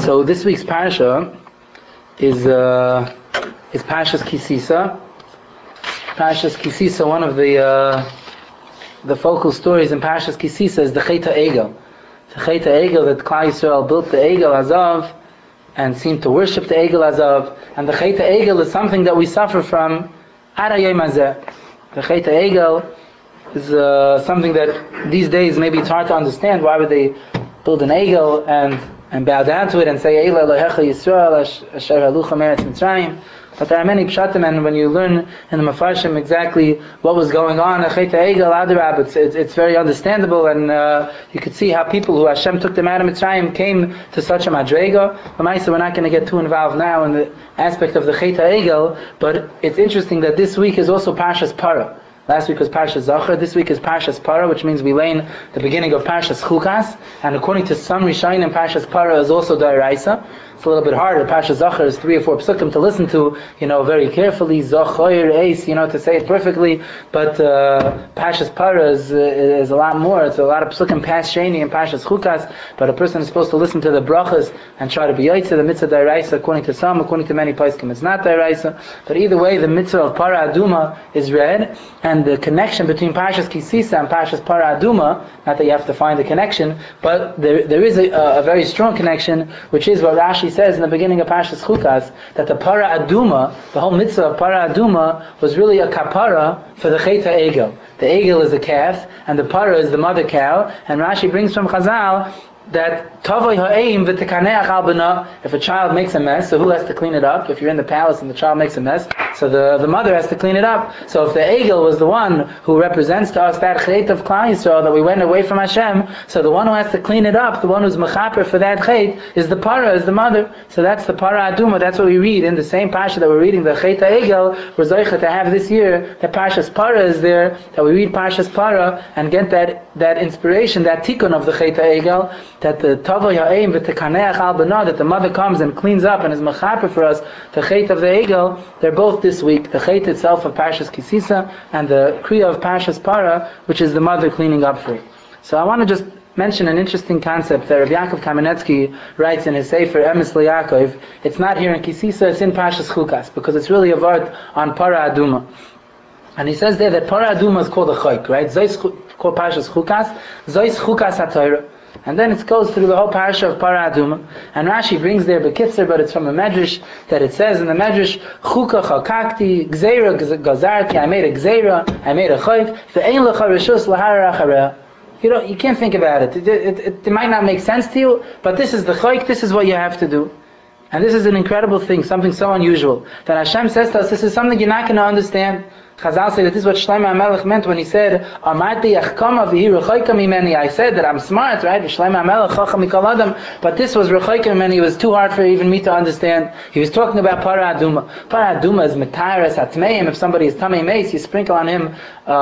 So this week's parsha is Parshas Kisisa. Parshas Kisisa, one of the focal stories in Parshas Kisisa is the Chet HaEgel. The Chet HaEgel, that Klal Yisrael built the Egel Azav and seemed to worship the Egel Azav. And the Chet HaEgel is something that we suffer from Ad Hayom Hazeh. The Chet HaEgel is something that these days maybe it's hard to understand. Why would they build an Egel and bow down to it and say Eila Elohecha Yisrael Asher Halucha Meretz Mitzrayim? But there are many pshatim, and when you learn in the Mefarshim exactly what was going on, it's very understandable, and you could see how people who Hashem took them out of Mitzrayim came to such a madrega. We're not going to get too involved now in the aspect of the Chet HaEgel, but it's interesting that this week is also Parshas Parah. Last week was Parshas Zachor. This week is Parshas Parah, which means we lay in the beginning of Parshas Chukas. And according to some Rishonim, Parshas Parah is also D'oraisa. It's a little bit harder. Parshas Zachor is 3 or 4 psukim to listen to, very carefully. Zachor, Eis, to say it perfectly. But Parshas Parah is a lot more. It's a lot of psukim past Sheni and Parshas Chukas. But a person is supposed to listen to the brachas and try to be Yaitze, the mitzvah D'oraisa, according to some, according to many poskim, it's not D'oraisa. But either way, the mitzvah of Parah Aduma is read. And the connection between Parshas Kisisa and Parshas Parah Aduma, not that you have to find the connection, but there is a very strong connection, which is what Rashi says in the beginning of Parshas Chukas, that the Parah Aduma, the whole mitzvah of Parah Aduma, was really a kapara for the Chet HaEgel. The Egel is a calf, and the Parah is the mother cow, and Rashi brings from Chazal that Tavoi ha'eim v'tekaneach al bana. If a child makes a mess, so who has to clean it up? If you're in the palace and the child makes a mess, so the mother has to clean it up. So if the Egel was the one who represents to us that Chet of Klal Yisrael, that we went away from Hashem, so the one who has to clean it up, the one who's mechaper for that Chet, is the Parah, is the mother. So that's the Parah Aduma. That's what we read in the same Parsha that we're reading, the Chet HaEgel. We're zoicha to have this year, the Parshas Parah is there, that we read Parshas Parah and get that inspiration, that tikkun of the Chet HaEgel, that the Tavoi ha'eim v'tekaneach al bana, that the mother comes and cleans up and is mechaper for us, the Chet of the Egel. They're both this week, the Chet itself of Parshas Kisisa and the Kriya of Parshas Parah, which is the mother cleaning up for it. So I want to just mention an interesting concept that Rav Yaakov Kamenetsky writes in his Sefer Emes LeYaakov. It's not here in Kisisa, it's in Parshas Chukas, because it's really a word on Parah Aduma. And he says there that Parah Aduma is called a Chayk, right? Zois called Parshas Chukas, Zois Chukas HaTorah. And then it goes through the whole parasha of Parah Aduma. And Rashi brings there Bekitzer, but it's from a medrash, that it says in the medrash, Chuka chakakti, Gzeira gazarti, I made a Gzeira, I made a Chayk, ve'ein lecha reshus lahara achareh. You can't think about it. It might not make sense to you, but this is the Chayk, this is what you have to do. And this is an incredible thing, something so unusual, that Hashem says to us, this is something you're not going to understand. Chazal say that this is what Shlomo HaMelech meant when he said, Amarti achkama v'hi rechoika mimeni. I said that I'm smart, right? Shlomo HaMelech chacham mikol adam. But this was rechoika mimeni. It was too hard for even me to understand. He was talking about Parah Aduma. Parah Aduma is metayrus atmeim. If somebody is tamei meis, you sprinkle on him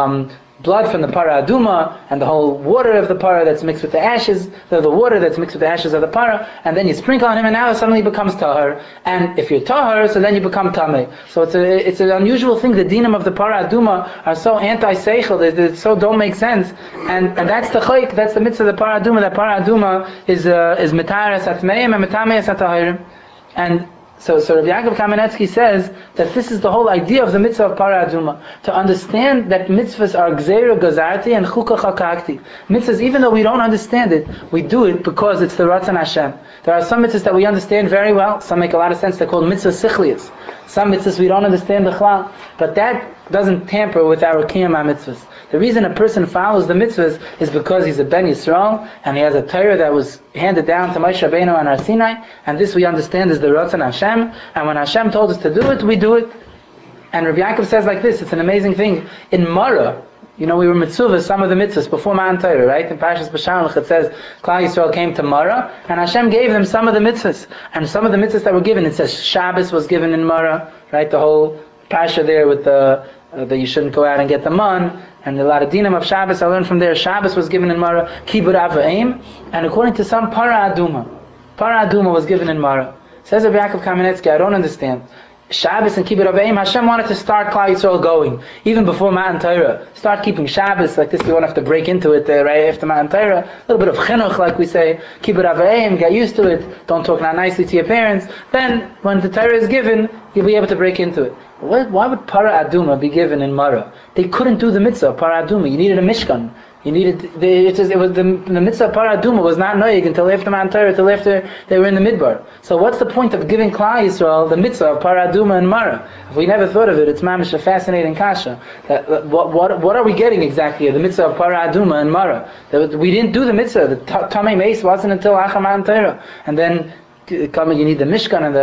blood from the Parah Aduma and the whole water of the Parah that's mixed with the ashes, the water that's mixed with the ashes of the Parah, and then you sprinkle on him, and now it suddenly becomes tahar. And if you're tahar, so then you become tamei. So it's an unusual thing. The dinim of the Parah Aduma are so anti-seichel, they so don't make sense. And that's the chayk, that's the mitzvah of the Parah Aduma. That Parah Aduma is metayrus atmeim and metameyas atahirim. And So Rav Yaakov Kamenetsky says that this is the whole idea of the mitzvah of Parah Aduma. To understand that mitzvahs are Gzeira Gazarti and Chuka Chakakti. Mitzvahs, even though we don't understand it, we do it because it's the Ratzon Hashem. There are some mitzvahs that we understand very well. Some make a lot of sense. They're called mitzvah sichlias. Some mitzvahs we don't understand the chlal. But that doesn't tamper with our Kiyam HaMitzvahs. The reason a person follows the mitzvahs is because he's a Ben Yisrael and he has a Torah that was handed down to Moshe Rabbeinu on Har Sinai, and this we understand is the Ratzon Hashem, and when Hashem told us to do it, we do it. And Rabbi Yaakov says like this, it's an amazing thing. In Mara, we were mitzvahs, some of the mitzvahs before Ma'an Torah, right? In Parshas Bashalach it says, Klal Yisrael came to Mara, and Hashem gave them some of the mitzvahs. And some of the mitzvahs that were given, it says Shabbos was given in Mara, right? The whole Parsha there with that you shouldn't go out and get the man, and a lot of dinim of Shabbos I learned from there. Shabbos was given in Mara, Kibud Avayim, and according to some, Parah Aduma was given in Mara. Says Rabbi Yaakov Kamenetsky, I don't understand. Shabbos and Kibbutz Avayim, Hashem wanted to start Klal Yisrael going, even before Matan Torah. Start keeping Shabbos like this. You won't have to break into it right after Matan Torah. A little bit of chinuch, like we say, Kibbutz Avayim, get used to it. Don't talk not nicely to your parents. Then, when the Torah is given, you'll be able to break into it. Why would Para Aduma be given in Mara? They couldn't do the mitzvah of Para Aduma. You needed a Mishkan. You needed the mitzvah of Para Aduma was not noig until after Matan Torah, until after they were in the Midbar. So what's the point of giving Klal Yisrael the mitzvah of Para Aduma and Mara? If we never thought of it, it's mamish a fascinating kasha. What are we getting exactly of the mitzvah of Para Aduma and Mara? We didn't do the mitzvah. The Tamei Meis wasn't until Achar Matan Torah, and then you need the Mishkan and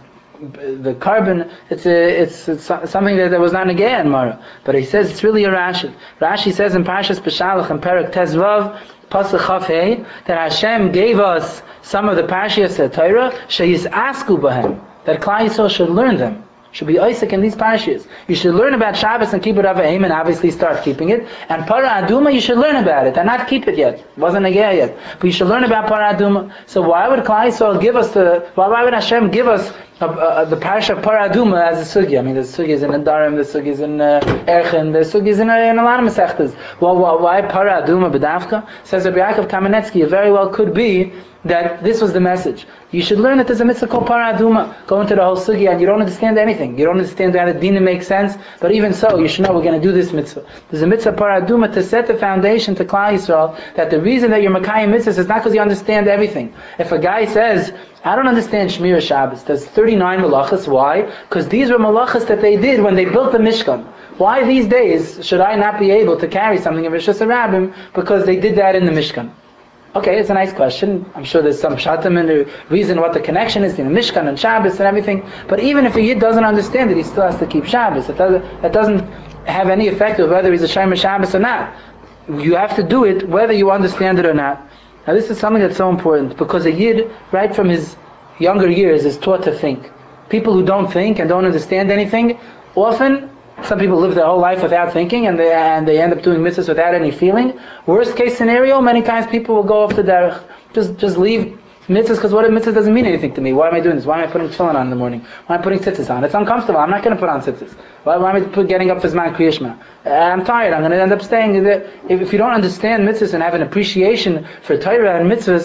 the carbon. It's something that was not negaya in Mara, but he says it's really a Rashi. Rashi says in Parshas Beshalach in Perek Tezvav Pasuk Chaf Hei that Hashem gave us some of the Parshas Torah sheyis asku b'hem, that Klal Yisrael should learn them, should be Isaac in these parashas. You should learn about Shabbos and Kibbutz Avayim and obviously start keeping it. And Para Aduma, you should learn about it and not keep it yet. It wasn't a year yet. But you should learn about Para Aduma. So why would Klal Yisrael give us why would Hashem give us the parasha of Para Aduma as a sugya? I mean, the sugya is in Nedarim, the sugya is in Erchin, the sugya is in a lot of Masechtas. Why Para Aduma B'davka? Says Rabbi Yaakov Kamenetsky, it very well could be that this was the message. You should learn that there's a mitzvah called Para Aduma. Go into the whole sugya and you don't understand anything. You don't understand how the dinim make sense, but even so, you should know we're going to do this mitzvah. There's a mitzvah Para Aduma to set the foundation to Klal Yisrael that the reason that you're Makayim mitzvahs is not because you understand everything. If a guy says, I don't understand Shmir Shabbos, there's 39 malachas. Why? Because these were malachas that they did when they built the Mishkan. Why these days should I not be able to carry something in Rishus HaRabim because they did that in the Mishkan? Okay, it's a nice question. I'm sure there's some shatim and the reason what the connection is in the Mishkan and Shabbos and everything. But even if a Yid doesn't understand it, he still has to keep Shabbos. That doesn't have any effect of whether he's a Shomer Shabbos or not. You have to do it whether you understand it or not. Now this is something that's so important because a Yid, right from his younger years, is taught to think. People who don't think and don't understand anything, often, some people live their whole life without thinking and they end up doing mitzvahs without any feeling. Worst case scenario, many times people will go off the derech. Just leave mitzvahs because what if mitzvah doesn't mean anything to me? Why am I doing this? Why am I putting tefillin on in the morning? Why am I putting tzitzis on? It's uncomfortable. I'm not going to put on tzitzis. Why am I getting up for Zman Kriyishma? I'm tired. I'm going to end up staying. If you don't understand mitzvahs and have an appreciation for Torah and mitzvahs,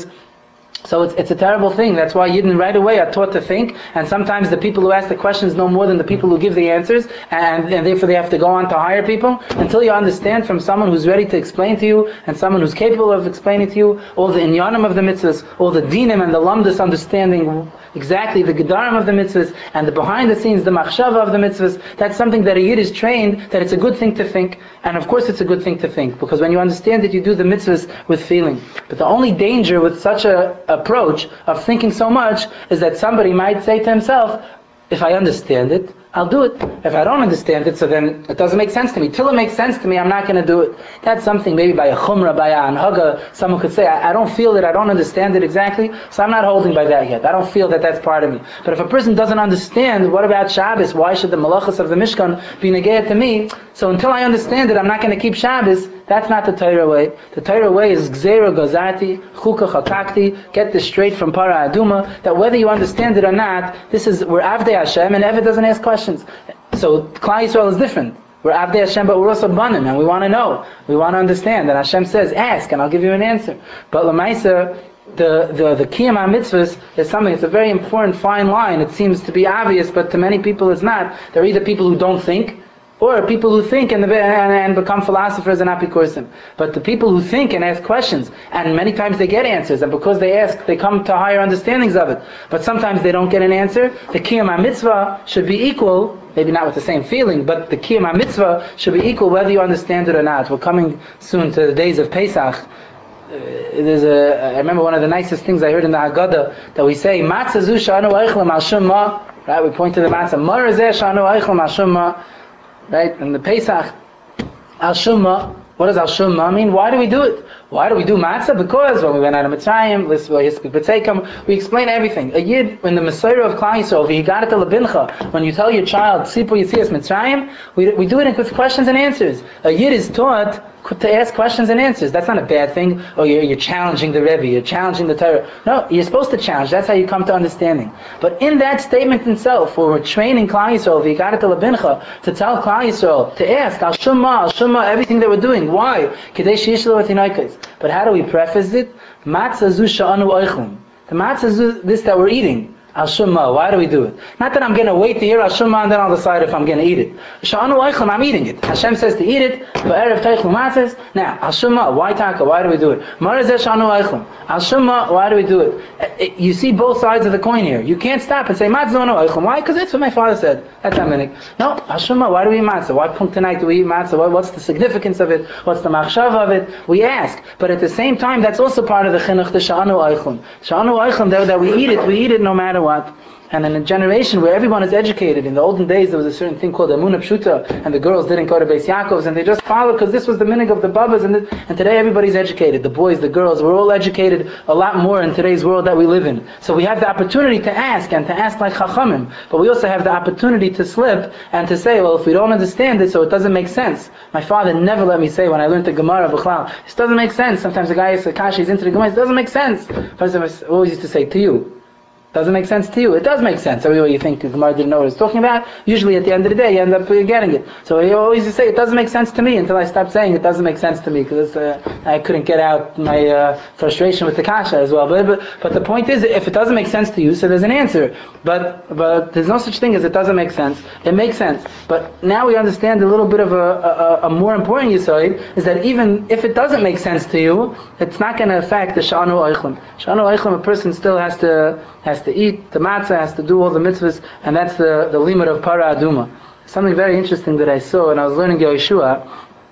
so it's a terrible thing. That's why Yidden right away are taught to think, and sometimes the people who ask the questions know more than the people who give the answers, and therefore they have to go on to hire people until you understand from someone who's ready to explain to you, and someone who's capable of explaining to you all the inyanim of the mitzvahs, all the dinim and the lamdas, understanding exactly the gedarim of the mitzvahs, and the behind the scenes, the machshava of the mitzvahs. That's something that a Yid is trained, that it's a good thing to think, and of course it's a good thing to think, because when you understand it, you do the mitzvahs with feeling. But the only danger with such a approach of thinking so much is that somebody might say to himself, if I understand it, I'll do it. If I don't understand it, so then it doesn't make sense to me. Till it makes sense to me, I'm not going to do it. That's something maybe by a chumrah, by a anhaga, someone could say, I don't feel it, I don't understand it exactly, so I'm not holding by that yet. I don't feel that that's part of me. But if a person doesn't understand, what about Shabbos? Why should the malachas of the Mishkan be negayah to me? So until I understand it, I'm not going to keep Shabbos. That's not the Torah way. The Torah way is gzeira gazati, chuka chakakti, get this straight from Para Aduma, that whether you understand it or not, we're Avdei Hashem, and Eved doesn't ask questions. So Klal Yisrael is different. We're Avdei Hashem, but we're also banim, and we want to know. We want to understand. And Hashem says, ask, and I'll give you an answer. But Lamaisa, the Kiyam HaMitzvahs is something, it's a very important fine line. It seems to be obvious, but to many people it's not. There are either people who don't think, or people who think and become philosophers and apikursim. But the people who think and ask questions, and many times they get answers, and because they ask, they come to higher understandings of it. But sometimes they don't get an answer. The Kiyam HaMitzvah should be equal, maybe not with the same feeling, but the Kiyam HaMitzvah should be equal whether you understand it or not. We're coming soon to the days of Pesach. I remember one of the nicest things I heard in the Haggadah, that we say, Matzah zu shanu eichlam al shum ma, right? We point to the matzah, Mar zeh shanu eichlam al shum ma, right? And the Pesach, al shum ma, what does al shum ma mean? Why do we do it? Why do we do matzah? Because when we went out of Mitzrayim, we explain everything. A Yid, in the Messiah of Klal Yisrael, he got it to Labincha, when you tell your child, Sipu Yitzias Mitzrayim, we do it with questions and answers. A Yid is taught to ask questions and answers. That's not a bad thing. Oh, you're challenging the Rebbe, you're challenging the Torah. No, you're supposed to challenge. That's how you come to understanding. But in that statement itself, where we're training Klal Yisrael, v'yigaret Labincha, to tell Klal Yisrael, to ask, al Shema, everything that we're doing. Why? Kedei she'yishlu v'tinaykos. But how do we preface it? Matzah zu sha'anu oichlum. The matzah zu, this that we're eating. Al Shema, why do we do it? Not that I'm going to wait to hear Al Shema and then I'll decide if I'm going to eat it. Sha'anu oichlum, I'm eating it. Hashem says to eat it. Ba'erev teichlu matzahs. Now, Al Shema, why taka? Why do we do it? Marazeh sha'anu oichlum. Al Shema, why do we do it? You see both sides of the coin here. You can't stop and say matzah anu oichlum. Why? Because that's what my father said. That's Aminik. No, Al Shema, why do we eat matzah? Why tonight do we eat matzah? What's the significance of it? What's the machshava of it? We ask. But at the same time, that's also part of the chinuch, the sha'anu oichlum. Sha'anu oichlum, that we eat it no matter what. And in a generation where everyone is educated, in the olden days there was a certain thing called Emunah Pshuta, and the girls didn't go to Beis Yaakov's, and they just followed because this was the minig of the Babas, and today everybody's educated. The boys, the girls, we're all educated a lot more in today's world that we live in. So we have the opportunity to ask, and to ask like Chachamim, but we also have the opportunity to slip, and to say, well, if we don't understand it, so it doesn't make sense. My father never let me say when I learned the Gemara, B'chlal, this doesn't make sense. Sometimes the guy is Akash, he's into the Gemara, it doesn't make sense. I always used to say to you, doesn't make sense to you. It does make sense. Every way you think the Gemara didn't know what it's talking about, usually at the end of the day you end up getting it. So he always used to say, it doesn't make sense to me, until I stopped saying it doesn't make sense to me, because I couldn't get out my frustration with the kasha as well. But the point is, if it doesn't make sense to you, so there's an answer. But there's no such thing as it doesn't make sense. It makes sense. But now we understand a little bit of a more important yisoid, is that even if it doesn't make sense to you, it's not going to affect the sha'anu oichlum. Sha'anu oichlum, a person still has to eat the matzah, has to do all the mitzvahs, and that's the limit of para aduma. Something very interesting that I saw when I was learning Yeshua,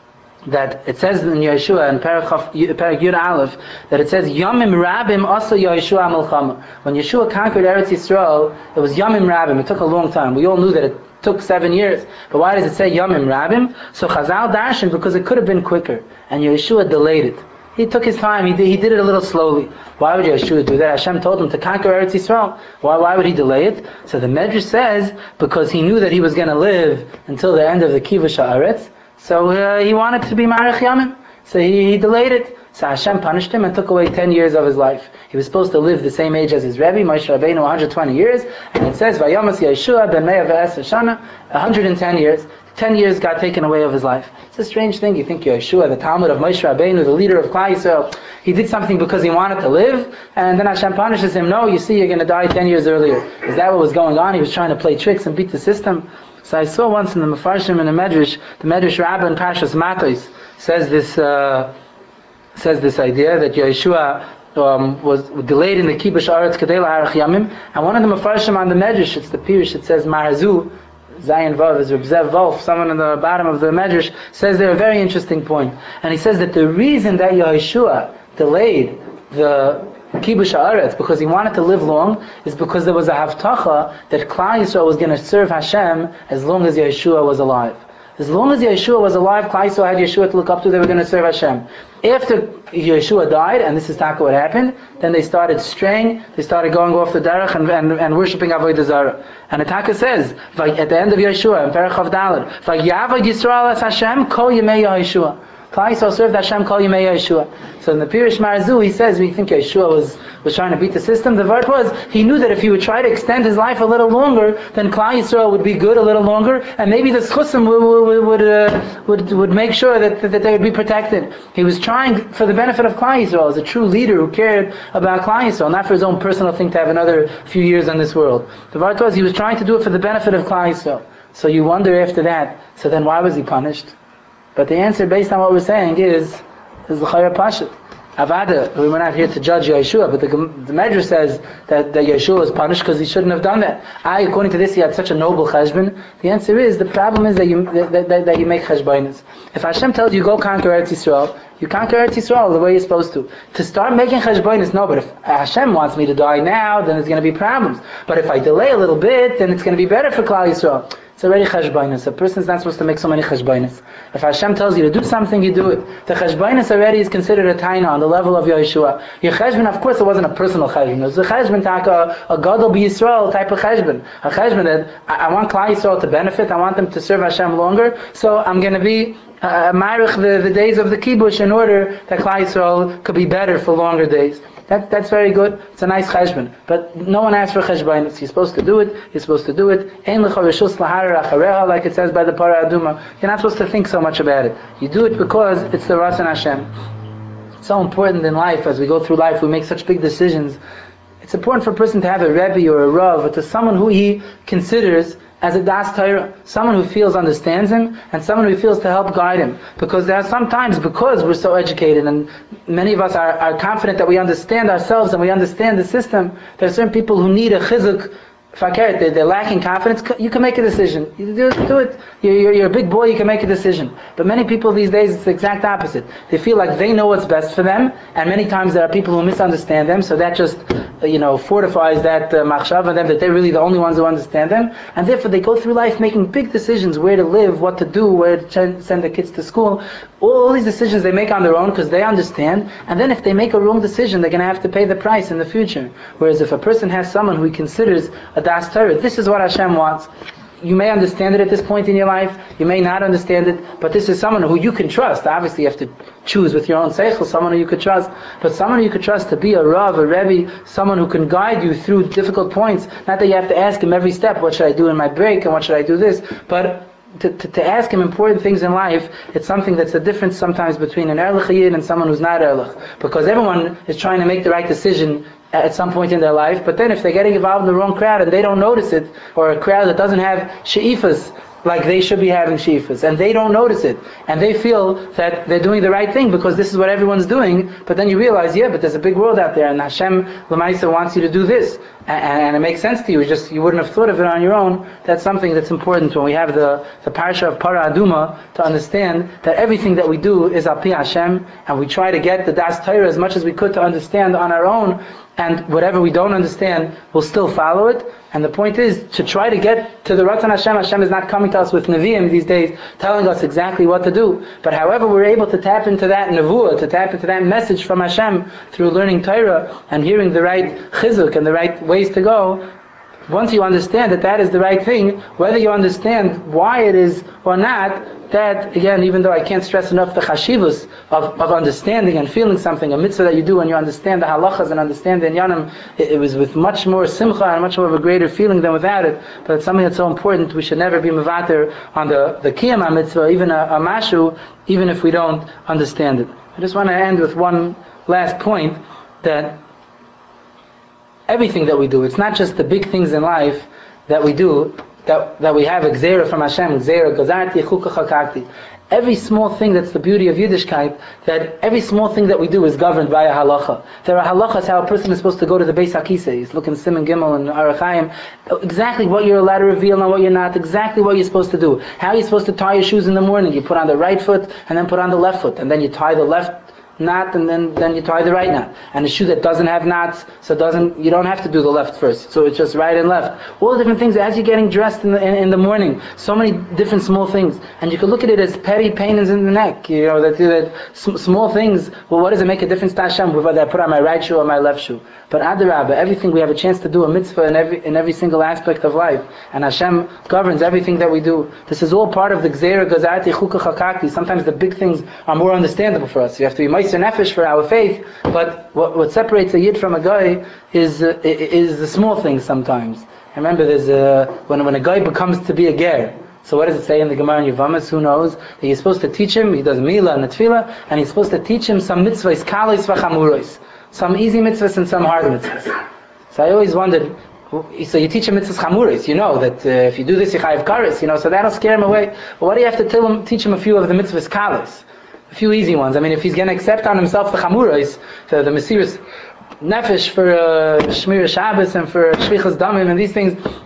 that it says in Yeshua, in Parak Yud Aleph, that it says, Yamim Rabim Asa Yeshua Milchama. When Yeshua conquered Eretz Yisrael, it was Yamim Rabim. It took a long time. We all knew that it took 7 years. But why does it say Yamim Rabim? So Chazal darshan, because it could have been quicker. And Yeshua delayed it. He took his time. He did it a little slowly. Why would Yeshua do that? Hashem told him to conquer Eretz Yisrael. Why would he delay it? So the Medrash says, because he knew that he was going to live until the end of the Kivush Haaretz. So he wanted to be Marech Yamim. So he delayed it. So Hashem punished him and took away 10 years of his life. He was supposed to live the same age as his Rebbe, Moshe Rabbeinu, 120 years. And it says, Vayamas Yeshua ben Me'ah ve'esr shana, 110 years. 10 years got taken away of his life. It's a strange thing. You think Yeshua, the Talmud of Moshe Rabbeinu, the leader of Klal Yisrael, he did something because he wanted to live, and then Hashem punishes him. No, you see, you're going to die 10 years earlier. Is that what was going on? He was trying to play tricks and beat the system. So I saw once in the Mefarshim in the Medrash Rabbah in Parshas Matos says this idea that Yeshua was delayed in the Kibush Aretz Kedei La'arach Yamim, and one of the Mefarshim on the Medrash, it's the Pirush, it says Mahazu, Zayin Vav is Reb Zev Wolf, someone in the bottom of the Medrash, says there a very interesting point. And he says that the reason that Yeshua delayed the Kibush Haaretz, because he wanted to live long, is because there was a Havtacha that Klal Yisrael was going to serve Hashem as long as Yeshua was alive. As long as Yeshua was alive, Klal Yisrael had Yeshua to look up to, they were going to serve Hashem. After Yeshua died, and this is taka what happened, then they started straying, they started going off the derech and worshipping Avodah Zarah. And the taka says, at the end of Yeshua, in Perach Chav Daled, V'yavad Yisrael as Hashem kol yemei Yeshua. Klal Yisrael served Hashem kol yemei Yeshua. So in the Pirush Marzu, he says, we think Yeshua was trying to beat the system. The word was, he knew that if he would try to extend his life a little longer, then Klal Yisrael would be good a little longer, and maybe the Schusim would make sure that they would be protected. He was trying for the benefit of Klal Yisrael, as a true leader who cared about Klal Yisrael, not for his own personal thing to have another few years on this world. The word was, he was trying to do it for the benefit of Klal Yisrael. So you wonder after that, so then why was he punished? But the answer, based on what we're saying, is the Chayar Pashat. Avada, we're not here to judge Yeshua, but the Medrash says that Yeshua was punished because he shouldn't have done that. According to this, he had such a noble cheshbon. The answer is, the problem is that you make cheshbonis. If Hashem tells you, go conquer Eretz Yisrael, you conquer Eretz Yisrael the way you're supposed to. To start making cheshbonis, no, but if Hashem wants me to die now, then there's going to be problems. But if I delay a little bit, then it's going to be better for Klal Yisrael. It's already cheshbainis. A person's not supposed to make so many cheshbainis. If Hashem tells you to do something, you do it. The cheshbainis already is considered a taina on the level of Yeshua. Your cheshbon, of course, it wasn't a personal cheshbon. It was a cheshbon, a gadol b'Yisrael type of cheshbon. A cheshbon that I want Klal Yisrael to benefit. I want them to serve Hashem longer. So I'm going to be ma'arich the days of the kibush in order that Klal Yisrael could be better for longer days. That's very good. It's a nice cheshbon. But no one asks for cheshbonus. You're supposed to do it. You're supposed to do it. Ein lecha reshus lahara achareha, like it says by the Parah Aduma. You're not supposed to think so much about it. You do it because it's the Ratzon Hashem. It's so important in life. As we go through life, we make such big decisions. It's important for a person to have a Rebbe or a Rav, or to someone who he considers as a Das Torah, someone who feels understands him, and someone who feels to help guide him. Because there are sometimes, because we're so educated, and many of us are confident that we understand ourselves and we understand the system, there are certain people who need a chizuk. They're lacking confidence. You can make a decision. You do it. You're a big boy. You can make a decision. But many people these days, it's the exact opposite. They feel like they know what's best for them, and many times there are people who misunderstand them. So that just fortifies that machshava in them that they're really the only ones who understand them, and therefore they go through life making big decisions: where to live, what to do, where to send their kids to school. All these decisions they make on their own because they understand. And then if they make a wrong decision, they're going to have to pay the price in the future. Whereas if a person has someone who he considers a Das Torah, this is what Hashem wants. You may understand it at this point in your life, you may not understand it, but this is someone who you can trust. Obviously you have to choose with your own seichel, someone who you could trust, but someone who you could trust to be a Rav, a Rebbe, someone who can guide you through difficult points. Not that you have to ask him every step, what should I do in my break, and what should I do this, but to ask him important things in life. It's something that's a difference sometimes between an Erlich Yid and someone who's not Erlich. Because everyone is trying to make the right decision at some point in their life, but then if they're getting involved in the wrong crowd and they don't notice it, or a crowd that doesn't have she'ifas like they should be having she'ifas, and they don't notice it, and they feel that they're doing the right thing because this is what everyone's doing, but then you realize, but there's a big world out there, and Hashem L'maisa wants you to do this, and it makes sense to you, you wouldn't have thought of it on your own. That's something that's important when we have the parsha of Parah Aduma, to understand that everything that we do is al pi Hashem, and we try to get the Das Torah as much as we could to understand on our own, and whatever we don't understand, we'll still follow it. And the point is to try to get to the Ratzon Hashem. Hashem is not coming to us with Nevi'im these days, telling us exactly what to do. But however we're able to tap into that Nevuah, to tap into that message from Hashem through learning Torah and hearing the right chizuk and the right ways to go, once you understand that that is the right thing, whether you understand why it is or not, that, again, even though I can't stress enough the chashivus of understanding and feeling something, a mitzvah that you do when you understand the halachas and understand the inyanim, it was with much more simcha and much more of a greater feeling than without it. But it's something that's so important. We should never be mevater on the kiyam mitzvah, even a mashu, even if we don't understand it. I just want to end with one last point, that everything that we do, it's not just the big things in life that we do, that we have gzeira from Hashem, gzeira, gazarti, chukah chakakti. Every small thing, that's the beauty of Yiddishkeit, that every small thing that we do is governed by a halacha. There are halachas how a person is supposed to go to the Beis HaKisei. He's looking Simon Gimel and Arachayim, exactly what you're allowed to reveal and what you're not, exactly what you're supposed to do. How you're supposed to tie your shoes in the morning. You put on the right foot and then put on the left foot, and then you tie the left knot and then you tie the right knot. And a shoe that doesn't have knots, so you don't have to do the left first, so it's just right and left. All the different things as you're getting dressed in the morning, so many different small things, and you can look at it as petty pains in the neck, that small things. Well, what does it make a difference to Hashem whether I put on my right shoe or my left shoe? But Adarabah, everything we have a chance to do a mitzvah in every single aspect of life, and Hashem governs everything that we do. This is all part of the gzeira gazati chukah chakakti. Sometimes the big things are more understandable for us. You have to be meiser nefesh for our faith, but what separates a yid from a guy is the small things sometimes. I remember when a guy becomes to be a ger. So what does it say in the Gemara in Yevamos? Who knows? That you're supposed to teach him, he does milah and tefillah, and he's supposed to teach him some mitzvahs, kalos v'chamuros. Some easy mitzvahs and some hard mitzvahs. So I always wondered, so you teach him mitzvahs chamuris, that if you do this you chayav kares, so that'll scare him away. But what do you have to teach him a few of the mitzvahs kalos? A few easy ones. I mean, if he's going to accept on himself the chamuris, the mesiras nefesh for Shmir Shabbos and for Shvichas Damim and these things,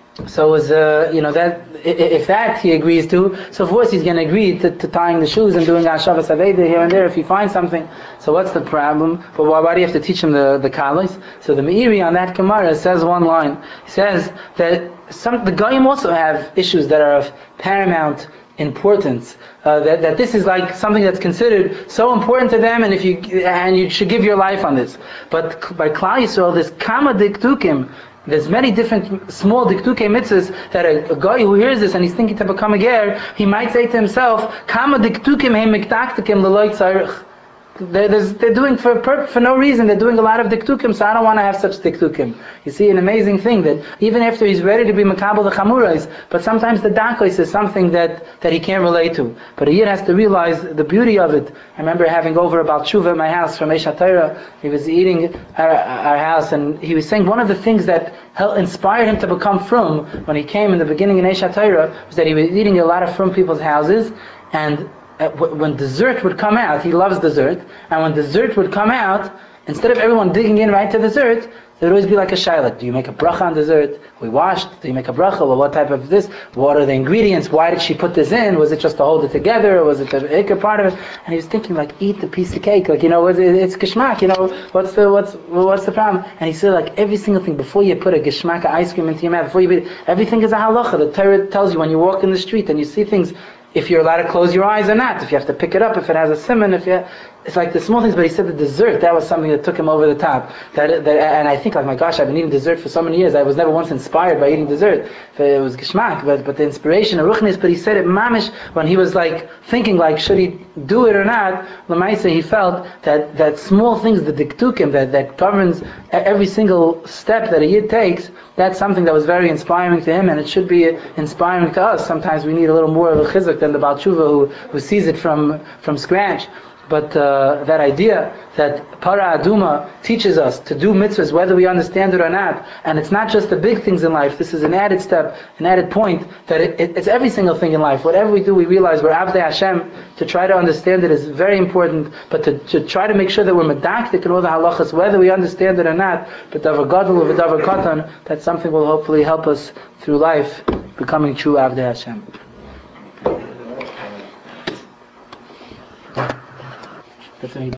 So is that if that he agrees to, so of course he's going to agree to tying the shoes and doing Ashavas Aveda here and there if he finds something. So what's the problem? But why do you have to teach him the kalos? So the Meiri on that Gemara says one line. He says that the Goyim also have issues that are of paramount importance. That this is like something that's considered so important to them, and you should give your life on this. But by Klal Yisrael, this Kama Diktukim. There's many different small diktuke mitzvahs that a guy who hears this and he's thinking to become a ger, he might say to himself, Kama diktukim he miktaktikim l'loy tzarich. They're doing for no reason. They're doing a lot of diktukim, so I don't want to have such diktukim. You see, an amazing thing that even after he's ready to be makabel the chamurais, but sometimes the dakos is something that he can't relate to. But a yid has to realize the beauty of it. I remember having over about tshuva at my house from Eish HaTorah. He was eating at our house, and he was saying one of the things that inspired him to become frum when he came in the beginning in Eish HaTorah was that he was eating a lot of frum people's houses, and when dessert would come out, he loves dessert, and when dessert would come out, instead of everyone digging in right to dessert, there would always be like a shaila. Do you make a bracha on dessert? We washed. Do you make a bracha? Well, what type of this? What are the ingredients? Why did she put this in? Was it just to hold it together, or was it the ikar part of it? And he was thinking, like, eat the piece of cake, like, it's geschmack. What's the problem? And he said, like, every single thing before you put a geschmack of ice cream into your mouth, before you everything is a halacha. The Torah tells you when you walk in the street and you see things, if you're allowed to close your eyes or not, if you have to pick it up, if it has a simon, it's like the small things. But he said the dessert, that was something that took him over the top. And I think, like, my gosh, I've been eating dessert for so many years. I was never once inspired by eating dessert. It was geschmack, but the inspiration, ruchnis. But he said it mamish when he was like thinking, like, should he do it or not? Lamaisa, he felt that small things, the diktukim, that governs every single step that a yid takes. That's something that was very inspiring to him, and it should be inspiring to us. Sometimes we need a little more of a chizuk than the Baal Tshuva who sees it from scratch. But that idea that Para Aduma teaches us to do mitzvahs whether we understand it or not, and it's not just the big things in life, this is an added step, an added point, that it's every single thing in life. Whatever we do, we realize we're Avdei Hashem. To try to understand it is very important, but to try to make sure that we're medaktik in all the halachas, whether we understand it or not, but davar gadol or davar katan, that something will hopefully help us through life, becoming true Avdei Hashem. That's